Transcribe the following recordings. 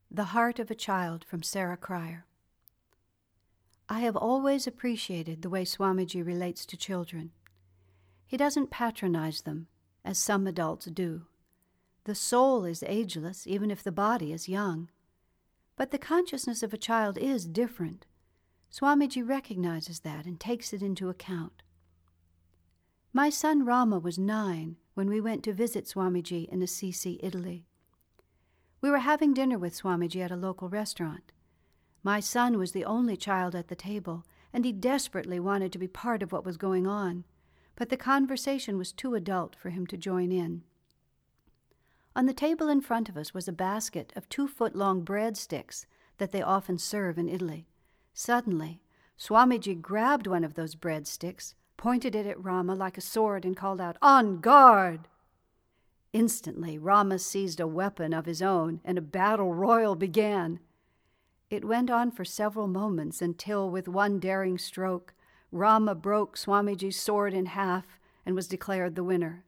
The Heart of a Child from Sarah Cryer. I have always appreciated the way Swamiji relates to children. He doesn't patronize them, as some adults do. The soul is ageless, even if the body is young. But the consciousness of a child is different. Swamiji recognizes that and takes it into account. My son Rama was 9 when we went to visit Swamiji in Assisi, Italy. We were having dinner with Swamiji at a local restaurant. My son was the only child at the table, and he desperately wanted to be part of what was going on, but the conversation was too adult for him to join in. On the table in front of us was a basket of 2-foot-long breadsticks that they often serve in Italy. Suddenly, Swamiji grabbed one of those breadsticks, pointed it at Rama like a sword, and called out, "On guard!" Instantly, Rama seized a weapon of his own, and a battle royal began. It went on for several moments until, with one daring stroke, Rama broke Swamiji's sword in half and was declared the winner.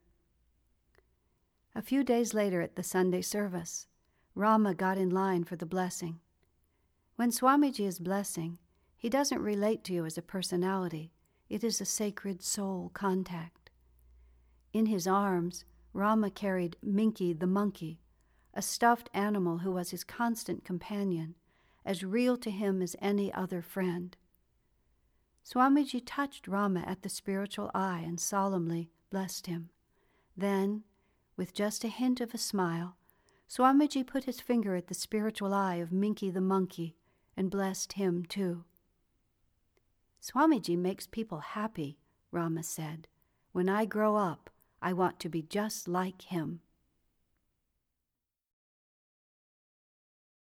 A few days later at the Sunday service, Rama got in line for the blessing. When Swamiji is blessing, he doesn't relate to you as a personality. It is a sacred soul contact. In his arms, Rama carried Minky the monkey, a stuffed animal who was his constant companion, as real to him as any other friend. Swamiji touched Rama at the spiritual eye and solemnly blessed him. Then, with just a hint of a smile, Swamiji put his finger at the spiritual eye of Minky the monkey and blessed him too. "Swamiji makes people happy," Rama said. "When I grow up, I want to be just like him."